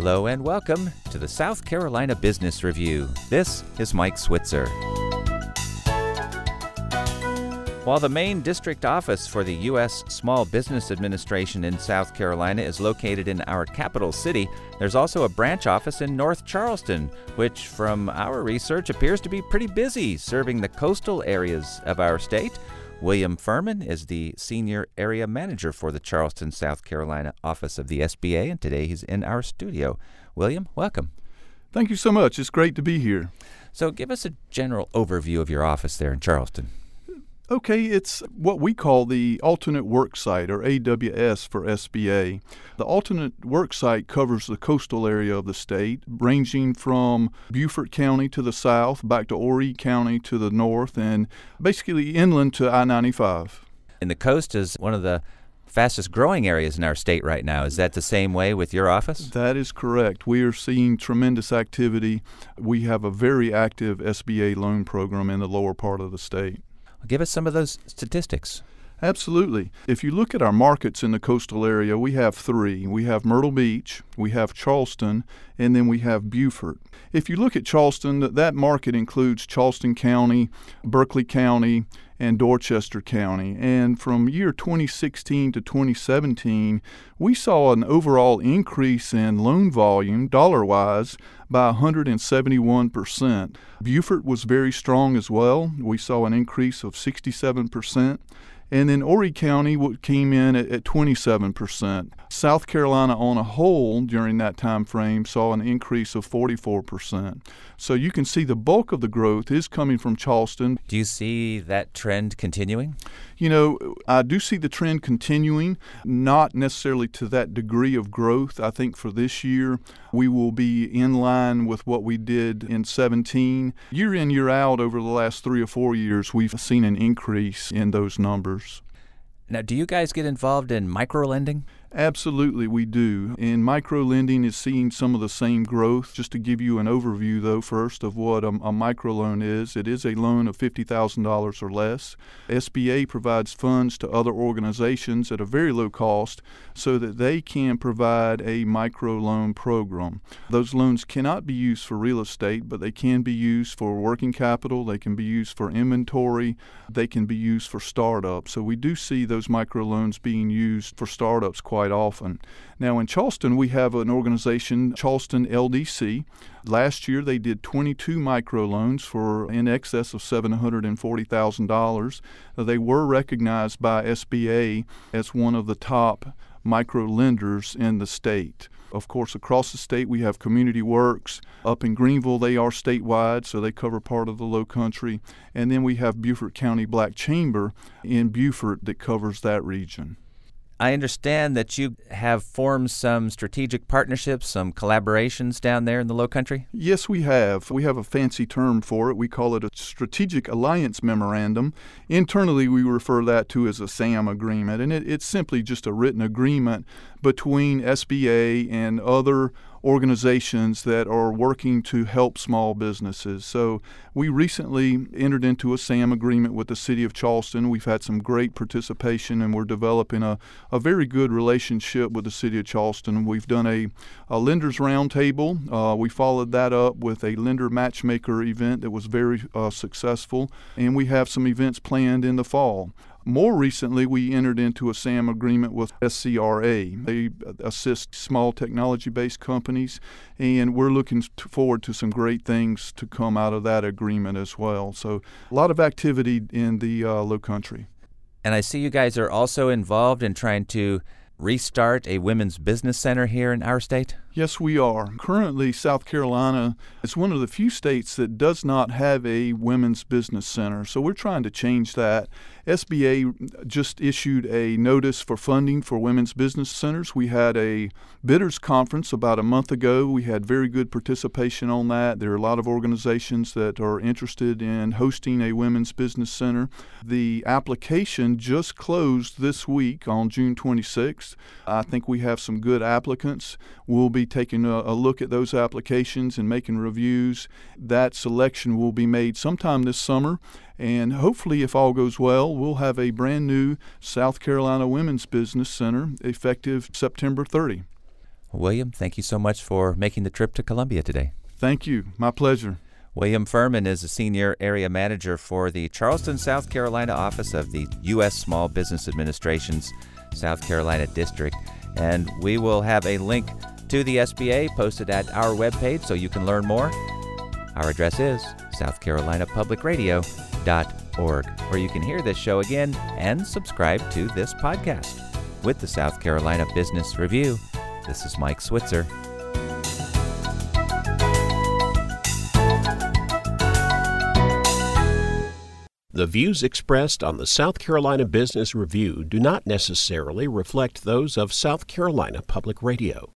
Hello and welcome to the South Carolina Business Review. This is Mike Switzer. While the main district office for the U.S. Small Business Administration in South Carolina is located in our capital city, there's also a branch office in North Charleston, which from our research appears to be pretty busy serving the coastal areas of our state. William Furman is the Senior Area Manager for the Charleston, South Carolina office of the SBA, and today he's in our studio. William, welcome. Thank you so much. It's great to be here. So give us a general overview of your office there in Charleston. Okay, it's what we call the Alternate Work Site, or AWS for SBA. The Alternate Work Site covers the coastal area of the state, ranging from Beaufort County to the south, back to Horry County to the north, and basically inland to I-95. And the coast is one of the fastest growing areas in our state right now. Is that the same way with your office? That is correct. We are seeing tremendous activity. We have a very active SBA loan program in the lower part of the state. Give us some of those statistics. Absolutely. If you look at our markets in the coastal area, we have three. We have Myrtle Beach, we have Charleston, and then we have Beaufort. If you look at Charleston, that market includes Charleston County, Berkeley County, and Dorchester County. And from year 2016 to 2017, we saw an overall increase in loan volume, dollar-wise, by 171%. Beaufort was very strong as well. We saw an increase of 67%. And then Horry County came in at 27%. South Carolina on a whole during that time frame saw an increase of 44%. So you can see the bulk of the growth is coming from Charleston. Do you see that trend continuing? You know, I do see the trend continuing, not necessarily to that degree of growth. I think for this year, we will be in line with what we did in 17. Year in, year out, over the last 3 or 4 years, we've seen an increase in those numbers. Now, do you guys get involved in microlending? Absolutely, we do. And microlending is seeing some of the same growth. Just to give you an overview, though, first of what a microloan is, it is a loan of $50,000 or less. SBA provides funds to other organizations at a very low cost so that they can provide a microloan program. Those loans cannot be used for real estate, but they can be used for working capital, they can be used for inventory, they can be used for startups. So we do see those microloans being used for startups quite often. Now in Charleston, we have an organization, Charleston LDC. Last year, they did 22 microloans for in excess of $740,000. They were recognized by SBA as one of the top micro lenders in the state. Of course, across the state, we have Community Works. Up in Greenville, they are statewide, so they cover part of the Low Country. And then we have Beaufort County Black Chamber in Beaufort that covers that region. I understand that you have formed some strategic partnerships, some collaborations down there in the Low Country? Yes, we have. We have a fancy term for it. We call it a Strategic Alliance Memorandum. Internally, we refer that to as a SAM agreement, and it's simply just a written agreement between SBA and other organizations that are working to help small businesses. So we recently entered into a SAM agreement with the City of Charleston. We've had some great participation, and we're developing a very good relationship with the City of Charleston. We've done a lenders roundtable. We followed that up with a lender matchmaker event that was very successful, and we have some events planned in the fall. More recently, we entered into a SAM agreement with SCRA. They assist small technology-based companies, and we're looking forward to some great things to come out of that agreement as well. So a lot of activity in the Low Country. And I see you guys are also involved in trying to restart a women's business center here in our state? Yes, we are. Currently, South Carolina is one of the few states that does not have a women's business center, so we're trying to change that. SBA just issued a notice for funding for women's business centers. We had a bidders conference about a month ago. We had very good participation on that. There are a lot of organizations that are interested in hosting a women's business center. The application just closed this week on June 26th. I think we have some good applicants. We'll be taking a look at those applications and making reviews. That selection will be made sometime this summer, and hopefully, if all goes well, we'll have a brand new South Carolina Women's Business Center effective September 30. William, thank you so much for making the trip to Columbia today. Thank you. My pleasure. William Furman is a senior area manager for the Charleston, South Carolina office of the U.S. Small Business Administration's South Carolina District. And we will have a link to the SBA posted at our webpage so you can learn more. Our address is southcarolinapublicradio.org, where you can hear this show again and subscribe to this podcast. With the South Carolina Business Review, this is Mike Switzer. The views expressed on the South Carolina Business Review do not necessarily reflect those of South Carolina Public Radio.